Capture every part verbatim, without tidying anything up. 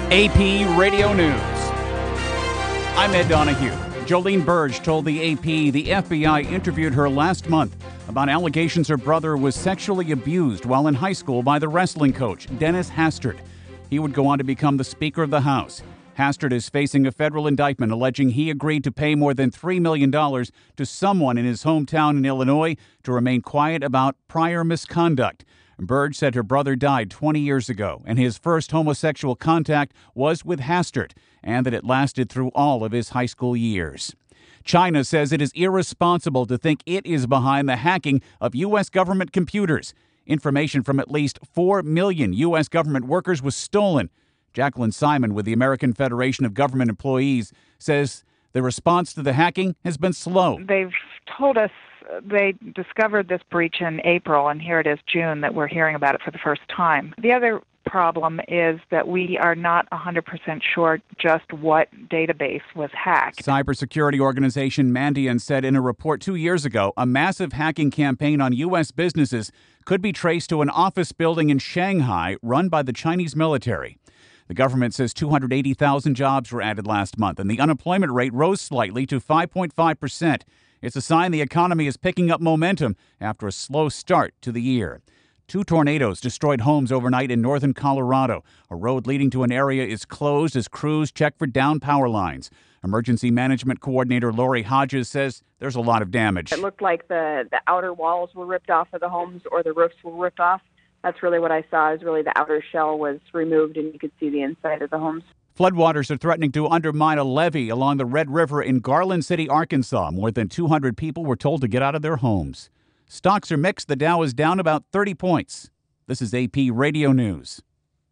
A P Radio News. I'm Ed Donahue. Jolene Burge told the A P the F B I interviewed her last month about allegations her brother was sexually abused while in high school by the wrestling coach, Dennis Hastert. He would go on to become the Speaker of the House. Hastert is facing a federal indictment alleging he agreed to pay more than three million dollars to someone in his hometown in Illinois to remain quiet about prior misconduct. Burge said her brother died twenty years ago, and his first homosexual contact was with Hastert, and that it lasted through all of his high school years. China says it is irresponsible to think it is behind the hacking of U S government computers. Information from at least four million U S government workers was stolen. Jacqueline Simon with the American Federation of Government Employees says the response to the hacking has been slow. They've told us they discovered this breach in April, and here it is June that we're hearing about it for the first time. The other problem is that we are not one hundred percent sure just what database was hacked. Cybersecurity organization Mandiant said in a report two years ago a massive hacking campaign on U S businesses could be traced to an office building in Shanghai run by the Chinese military. The government says two hundred eighty thousand jobs were added last month, and the unemployment rate rose slightly to five point five percent. It's a sign the economy is picking up momentum after a slow start to the year. Two tornadoes destroyed homes overnight in northern Colorado. A road leading to an area is closed as crews check for downed power lines. Emergency Management Coordinator Lori Hodges says there's a lot of damage. It looked like the, the outer walls were ripped off of the homes or the roofs were ripped off. That's really what I saw, is really the outer shell was removed and you could see the inside of the homes. Floodwaters are threatening to undermine a levee along the Red River in Garland City, Arkansas. More than two hundred people were told to get out of their homes. Stocks are mixed. The Dow is down about thirty points. This is A P Radio News.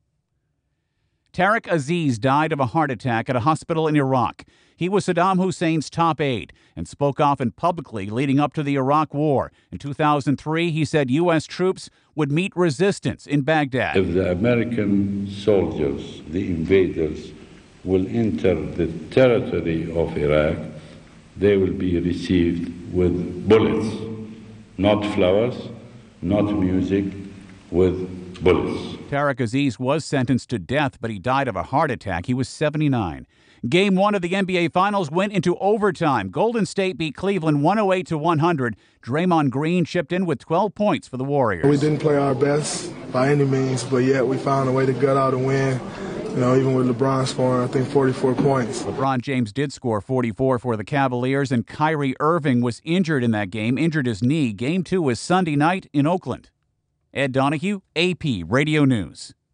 Tariq Aziz died of a heart attack at a hospital in Iraq. He was Saddam Hussein's top aide and spoke often publicly leading up to the Iraq War. In two thousand three, he said U S troops would meet resistance in Baghdad. If the American soldiers, the invaders, will enter the territory of Iraq, they will be received with bullets, not flowers, not music, with bullets. Tariq Aziz was sentenced to death, but he died of a heart attack. He was seventy-nine. Game one of the N B A Finals went into overtime. Golden State beat Cleveland one oh eight to one hundred. Draymond Green chipped in with twelve points for the Warriors. We didn't play our best by any means, but yet we found a way to gut out and win. You know, even with LeBron scoring, I think, forty-four points. LeBron James did score forty-four for the Cavaliers, and Kyrie Irving was injured in that game, injured his knee. Game two is Sunday night in Oakland. Ed Donahue, A P Radio News.